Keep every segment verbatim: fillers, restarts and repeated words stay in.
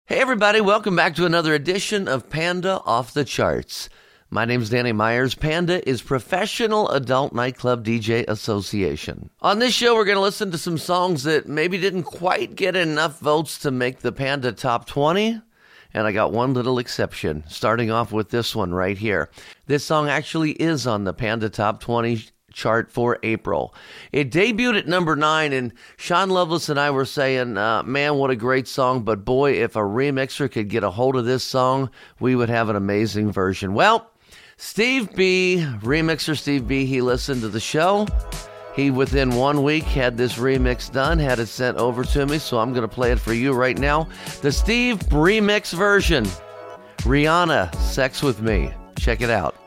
Hey everybody, welcome back to another edition of Panda Off the Charts. My name's Danny Myers. Panda is Professional Adult Nightclub D J Association. On this show, we're going to listen to some songs that maybe didn't quite get enough votes to make the Panda Top twenty. And I got one little exception, starting off with this one right here. This song actually is on the Panda Top twenty chart for April. It debuted at number nine, and Sean Loveless and I were saying, uh, man, what a great song, but boy, if a remixer could get a hold of this song, we would have an amazing version. Well, Steve B, remixer Steve B, he listened to the show. He, within one week, had this remix done, had it sent over to me, so I'm going to play it for you right now. The Steve remix version. Rihanna, Sex With Me. Check it out.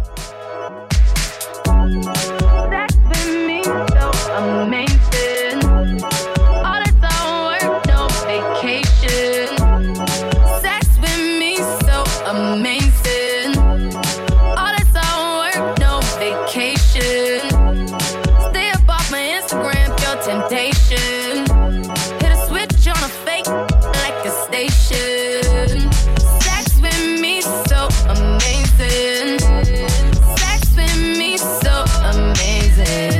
Amazing. All this all work, no vacation. Sex with me so amazing. All this all work, no vacation. Stay up off my Instagram, pure temptation. Hit a switch on a fake like a station. Sex with me so amazing. Sex with me so amazing.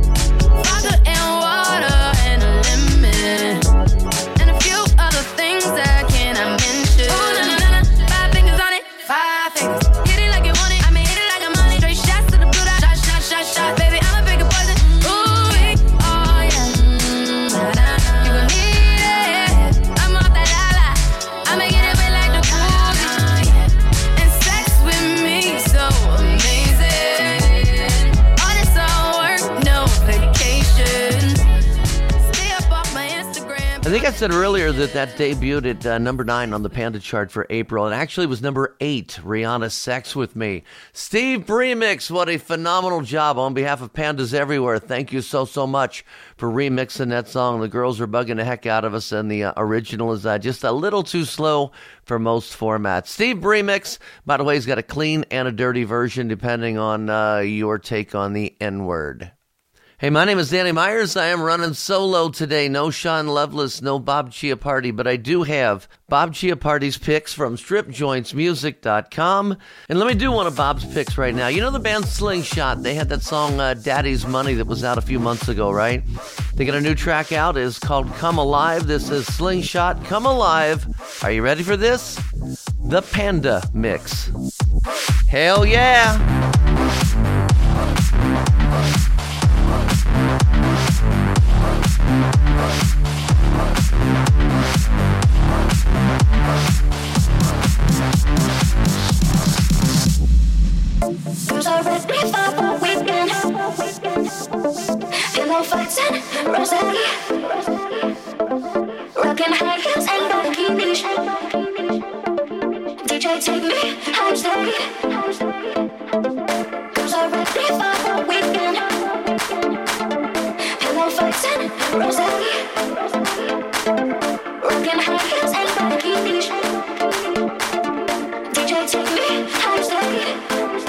I think I said earlier that that debuted at uh, number nine on the Panda chart for April, and actually was number eight, Rihanna, Sex With Me. Steve Remix, what a phenomenal job. On behalf of Pandas everywhere, thank you so, so much for remixing that song. The girls are bugging the heck out of us, and the uh, original is uh, just a little too slow for most formats. Steve Remix, by the way, has got a clean and a dirty version, depending on uh, your take on the N-word. Hey, my name is Danny Myers. I am running solo today. No Sean Loveless, no Bob Chiappardi, but I do have Bob Chiappardi's picks from strip joints music dot com. And let me do one of Bob's picks right now. You know the band Slingshot? They had that song uh, Daddy's Money that was out a few months ago, right? They got a new track out. It's called Come Alive. This is Slingshot, Come Alive. Are you ready for this? The Panda Mix. Hell yeah! Who's already for the weekend? Pillow fights and rosé. Rockin' high heels and bikinis. D J take me home steady. Who's already for the weekend? Pillow fights and rosé. Rockin' high heels and bikinis. D J take me home steady.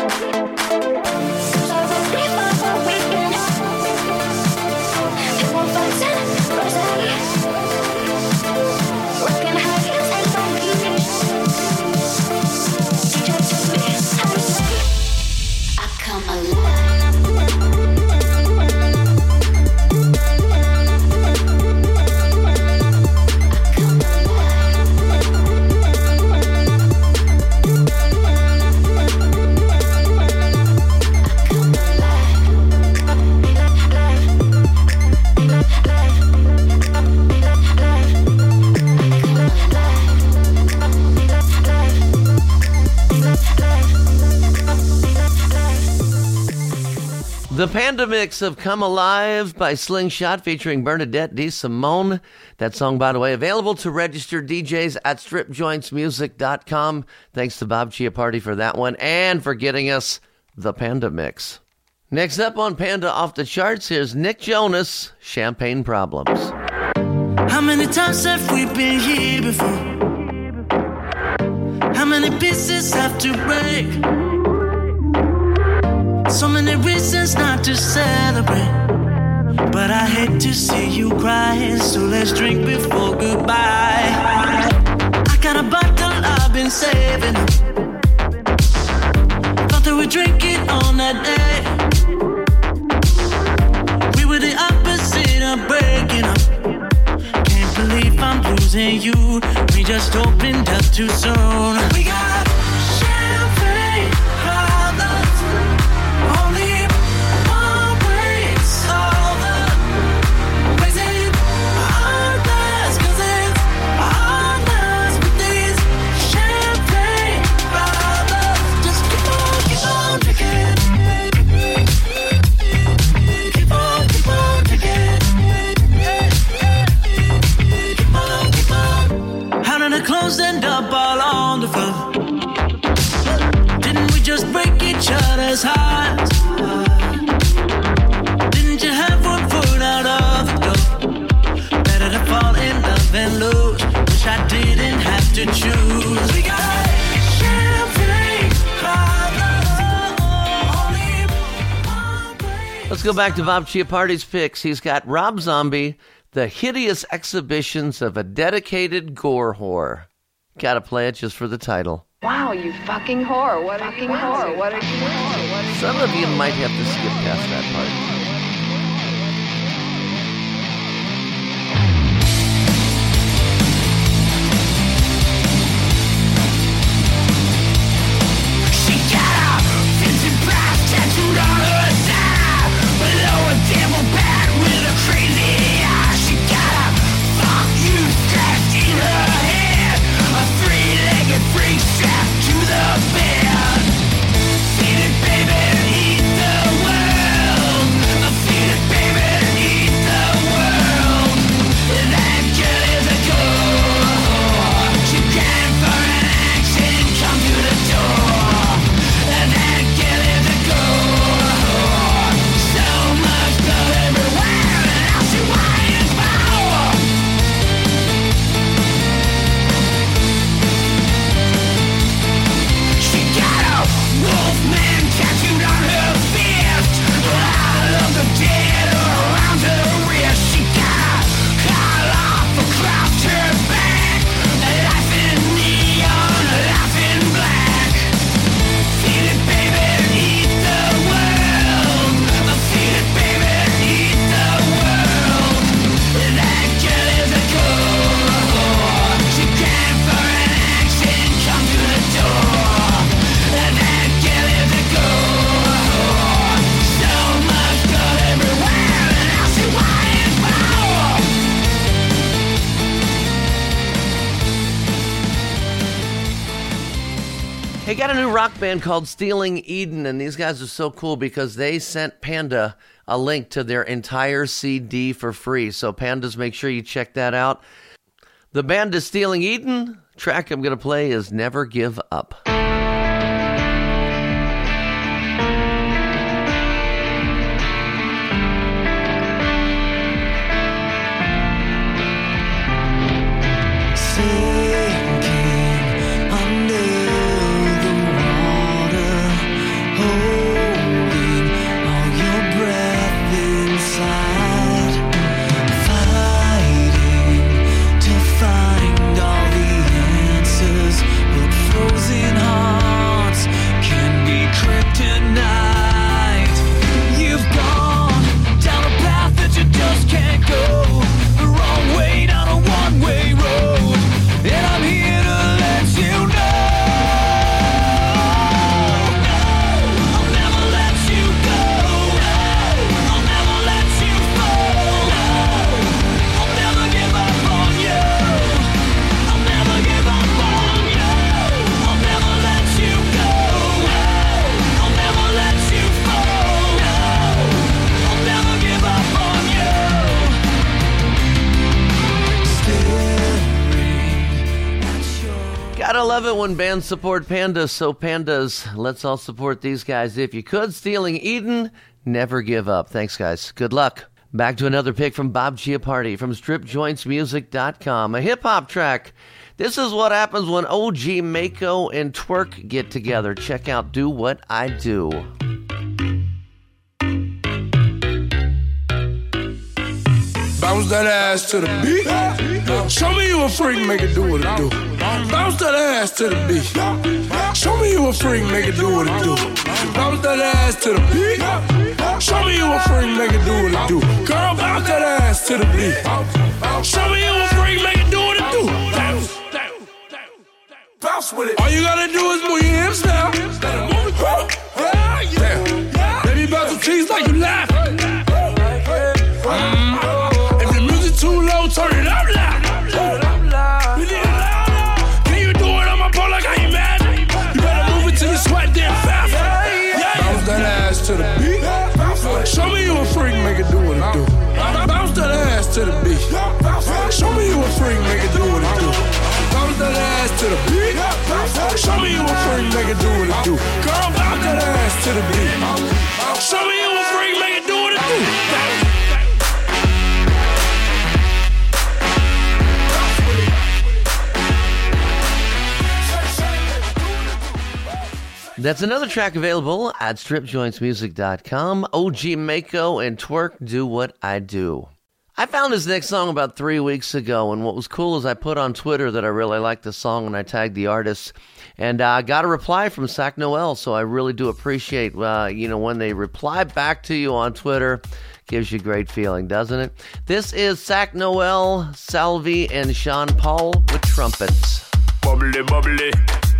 The Panda Mix of Come Alive by Slingshot featuring Bernadette DeSimone. That song, by the way, available to registered D Js at strip joints music dot com. Thanks to Bob Chiappardi for that one and for getting us the Panda Mix. Next up on Panda Off the Charts, here's Nick Jonas, Champagne Problems. How many times have we been here before? How many pieces have to break? So many reasons not to celebrate, but I hate to see you cry, so let's drink before goodbye. I been saving them. Thought that we'd drink it on that day. We were the opposite of breaking up. Can't believe I'm losing you. We just opened up too soon. We got champagne problems. Only one breaks all the raising our glass, 'cause it's our glass with these champagne problems. Just keep on, keep on drinking. Keep on, keep on drinking. Keep on, keep on. How did the clothes end up all on the floor? Didn't we just break each other's hearts? Didn't you have one foot out of the door? Better to fall in love and lose. Wish I didn't have to choose. We got champagne problems. Only one break. Let's go back to Bob Chiappardi's picks. He's got Rob Zombie, The Hideous Exhibitions of a Dedicated Gore Whore. Gotta play it just for the title. Wow, you fucking whore. What a fucking whore. What are you doing? Some of you might have to skip past that part. She got a Vincent Price tattooed on her side, below a devil bat with a crazy eye. She got a fuck you scratched in her head, a three-legged freak strapped to the bed. Feed it, baby, eat the world. Feed it, baby, eat the world. That girl is a gore. She came for an action, come to the door. That girl is a gore. So much blood everywhere, and now she whines power. She got a wolfman tattooed on her fist. All of the dead around her wrist. She got a call off across her back. Life in neon, life in black. Feed it, baby, eat the world. Feed it, baby, eat the world. That girl is a gore. She came for an action, come to the door. That girl is a gore. So much blood everywhere, and now she whines power. Hey, got a new rock band called Stealing Eden, and these guys are so cool because they sent Panda a link to their entire C D for free. So Pandas, make sure you check that out. The band is Stealing Eden. Track I'm going to play is Never Give Up. Sinking under the water, holding all your breath inside, fighting to find all the answers, but frozen hearts can be kryptonite. You've gone down a path that you just can't go, the wrong way down a one-way road, and I'm here to let you know. I'll never let you go. I'll never let you fall. I'll never give up on you. I'll never give up on you. I'll never let you go. I'll never let you fall. I'll never give up on you. Gotta love it when bands support Pandas. So Pandas, let's all support these guys if you could. Stealing Eden, Never Give Up. Thanks, guys. Good luck. Back to another pick from Bob Chiappardi from strip joints music dot com. A hip-hop track. This is what happens when O G, Mako, and Twerk get together. Check out Do What I Do. Bounce that ass to the beat. Show me you a freak, make it do what it do. Bounce that ass to the beat. Show me you a freak, make it do what it do. Bounce that ass to the beat. Show me you a freak, make it do what it do. Girl, bounce that ass to the beat. Show me you a freak, make it do what it do. Bounce, bounce with it. All you gotta do is move your hips now. Move it, girl. Yeah. Baby, bounce the cheese like you laughing. Mm. If the music too low, turn it up loud. Can you do it on my pole like I ain't mad? You better move it till you sweat damn fast. Bounce that ass to the beat. Show me you a freak, make it do what it do. Bounce that ass to the beat. Show me you a freak, make it do what it do. Bounce that ass to the beat. Show me you a freak, make it do what it do. Girl, bounce that ass to the beat. Show me you a freak, make it do what it do. That's another track available at strip joints music dot com. O G Mako and Twerk, Do What I Do. I found this next song about three weeks ago, and what was cool is I put on Twitter that I really liked the song, and I tagged the artist, and I uh, got a reply from Sac Noel, so I really do appreciate, uh, you know, when they reply back to you on Twitter. Gives you a great feeling, doesn't it? This is Sac Noel, Salvi, and Sean Paul with trumpets. Bubbly, bubbly.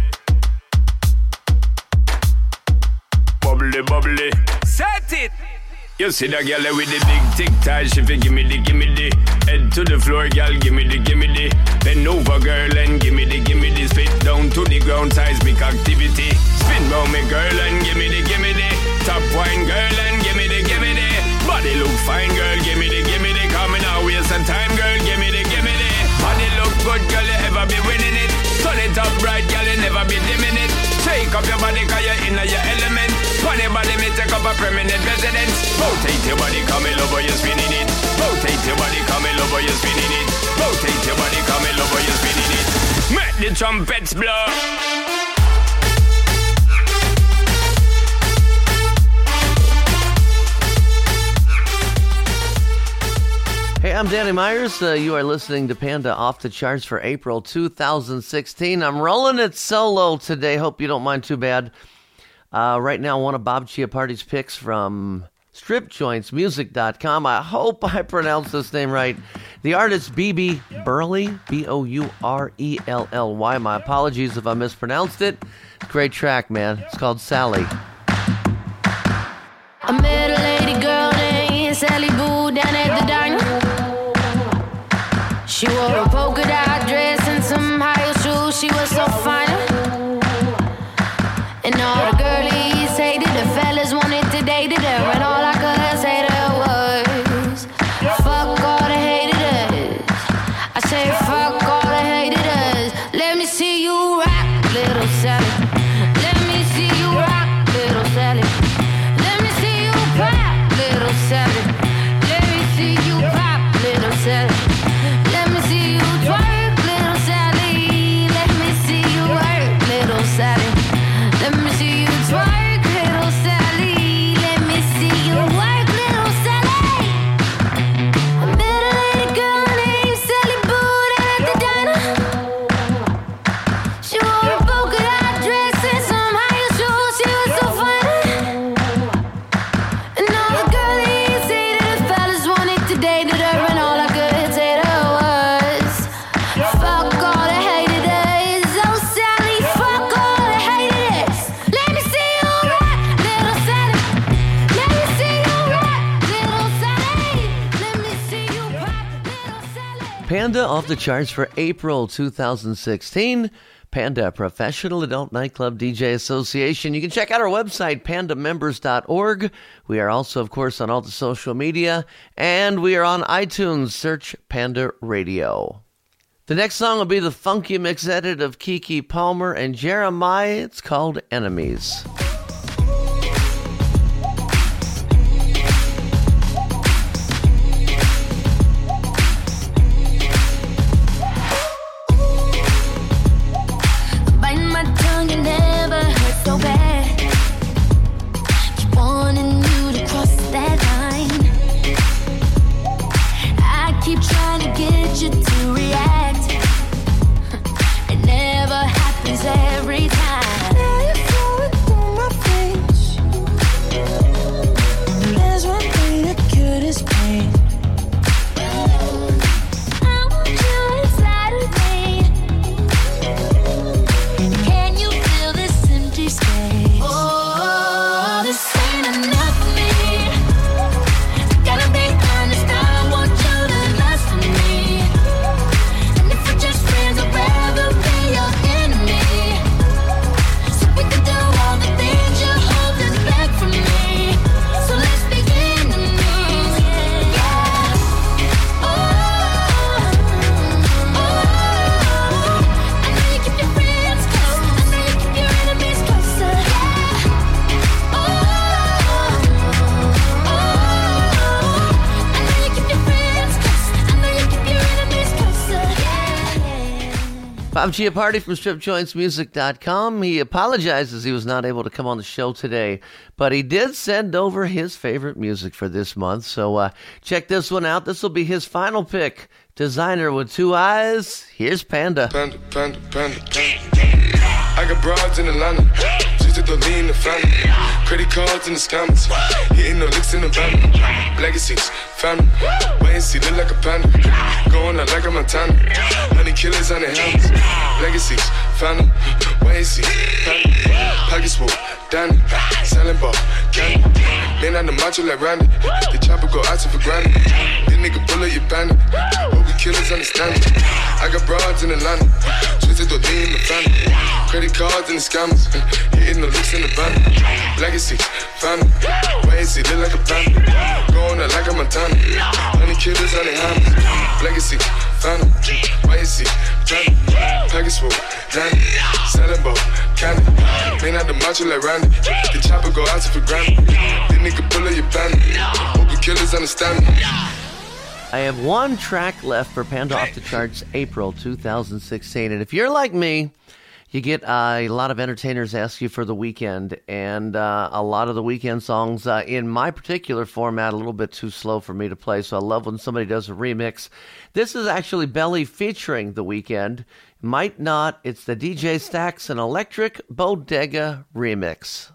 Bubbly, bubbly. Set it! You see that girl with the big tic tac, she fi gimme the, gimme the. Head to the floor, girl, gimme the, gimme the. Bend over, girl, and gimme the, gimme the. Spit down to the ground, seismic activity. Spin round me, girl, and gimme the, gimme the. Top wine, girl, and gimme the, gimme the. Body look fine, girl, gimme the, gimme the. Coming out, waste some time, girl, gimme the, gimme the. Body look good, girl, you ever be winning it. Turn it up bright, girl, you never be dimming it. Shake up your body, cause you're in your element. Funny body, me take up a permanent residence. Rotate your body, come in over, you're spinning it. Rotate your body, come in over, you're spinning it. Rotate your body, come in over, you're spinning it. Make the trumpets blow. Hey, I'm Danny Myers. Uh, you are listening to Panda Off the Charts for April two thousand sixteen. I'm rolling it solo today. Hope you don't mind too bad. Uh, right now, one of Bob Chiappardi's picks from strip joints music dot com. I hope I pronounced this name right. The artist B B Burley, B O U R E L L Y. My apologies if I mispronounced it. Great track, man. It's called Sally. I met a lady girl named Sally Boo down at the diner. She wore a polka dot dress and some high heel shoes. She was so fine. And all the girlies hated the fellas wanted to date her. And all I could say to her was, fuck all the haters. I say fuck all the haters. Let me see you rock, little Sally. Let me see you rock, little Sally. Let me see you pop, little Sally. Let me see you pop, little Sally. Let me see you twerk, little Sally. Let me see you work, little Sally. Let me see you twerk, little Sally. Let me see you work, little Sally. I met a lady girl named Sally Boo down at the diner. She wore a polka dot dress and some high heel shoes. She was so fine. And all the girlies hated the fellas wanted to date her. And all I could say to her was, fuck all the haters. Oh Sally, fuck all the haters. Let me see you rock, little Sally. Let me see you rock, little Sally. Let me see you pop, little Sally. Panda off the charts for April two thousand sixteen. Panda Professional Adult Nightclub D J Association. You can check out our website, panda members dot org. We are also, of course, on all the social media, and we are on iTunes. Search Panda Radio. The next song will be the funky mix edit of Kiki Palmer and Jeremiah. It's called Enemies. Bite my tongue, it never hurt so bad. Keep wanting you to cross that line. I keep trying to get you to react. It never happens. Bob Giapardi from strip joints music dot com. He apologizes he was not able to come on the show today, but he did send over his favorite music for this month. So uh, check this one out. This will be his final pick. Designer with Two Eyes. Here's Panda. Panda, panda, panda, panda. I got broads in Atlanta. Just to lean the family. Credit cards in the scammers. Hitting the licks in the van. Legacies, family. Wait and see, look like a panda. Going out like a Montana. Honey killers on their helmets. Legacies, family. Wait and see, family. Pockets full, Danny. Selling ball, candy. Man on the macho like Randy. The chopper go out to for granted. This nigga bullet, you bandit. Hope the killers understand it. I got broads in Atlanta. Twisted to lean the family. Credit cards and the scammers. Hitting the looks in the van. Legacy, family. Wait and see, look like a panda. Going out like a Montana. Honey killers on their hands. Legacy, family. Wait and see, family. Package full, Danny. Selling ball, candy. Man out the macho like Randy. The chopper go out to for granted. This nigga bullet, you bandit. Hope the killers understand me. I have one track left for Panda Off the Charts April two thousand sixteen. And if you're like me, you get uh, a lot of entertainers ask you for the weekend. And uh, a lot of the weekend songs, uh, in my particular format, a little bit too slow for me to play. So I love when somebody does a remix. This is actually Belly featuring The Weeknd. Might Not. It's the D J Stacks and Electric Bodega remix.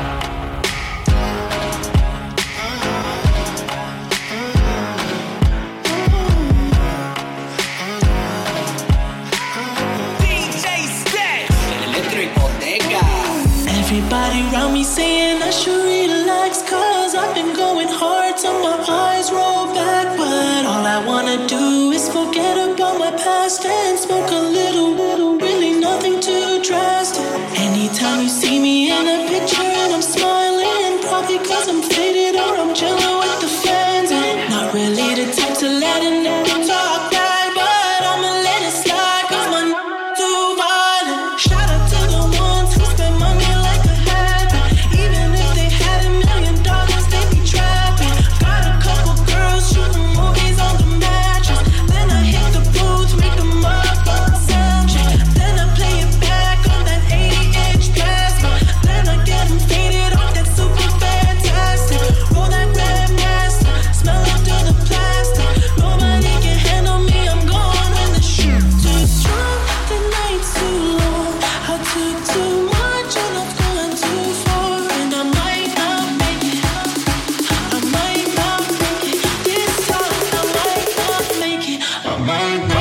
Everybody around me saying I should relax, cause I've been going hard till my eyes roll back. But all I wanna do is forget about my past and smoke a little, little, really nothing too drastic. Anytime you see me in a picture and I'm smiling, probably cause I'm faded or I'm chilling with the fans. And not really the type to let a nigga talk back, but I'ma let it slide cause my n- too violent. Shout out to the ones who spend money like a habit. Even if they had a million dollars, they'd be trapping. Got a couple girls shooting movies on the mattress. Then I hit the booth, make a motherfucking sound check. Then I play it back on that eighty inch plasma. Then I get them faded off that super fantastic. Roll that red master, smell it through the plastic. Nobody can handle me, I'm gone when the shit too strong. The night's too long. I took too much and I've gone too far. And I might not make it. I might not make it. This time I might not make it. I might not.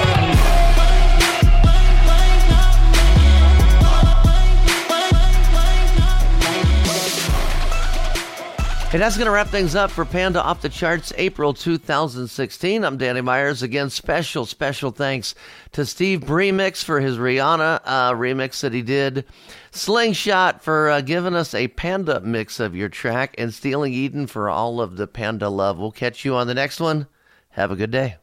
Hey, that's going to wrap things up for Panda Off the Charts April two thousand sixteen. I'm Danny Myers. Again, special, special thanks to Steve Bremix for his Rihanna uh, remix that he did. Slingshot for uh, giving us a Panda mix of your track. And Stealing Eden for all of the Panda love. We'll catch you on the next one. Have a good day.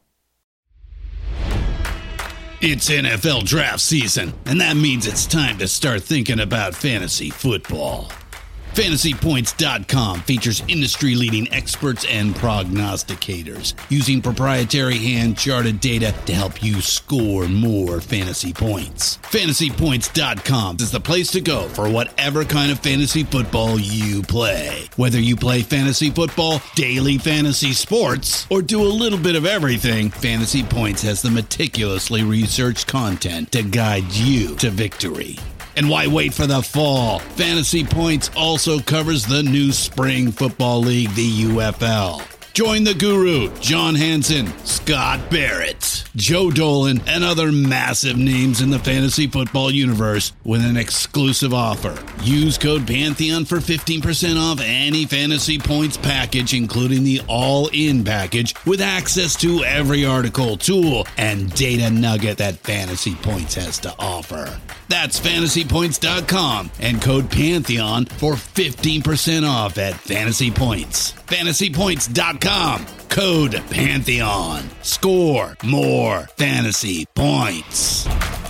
It's N F L draft season, and that means it's time to start thinking about fantasy football. Fantasy Points dot com features industry-leading experts and prognosticators using proprietary hand-charted data to help you score more fantasy points. Fantasy Points dot com is the place to go for whatever kind of fantasy football you play. Whether you play fantasy football, daily fantasy sports, or do a little bit of everything, Fantasy Points has the meticulously researched content to guide you to victory. And why wait for the fall? Fantasy Points also covers the new spring football league, the U F L. Join the guru, John Hansen, Scott Barrett, Joe Dolan, and other massive names in the fantasy football universe with an exclusive offer. Use code Pantheon for fifteen percent off any Fantasy Points package, including the all-in package, with access to every article, tool, and data nugget that Fantasy Points has to offer. That's Fantasy Points dot com and code Pantheon for fifteen percent off at Fantasy Points. Fantasy Points dot com, code Pantheon. Score more fantasy points.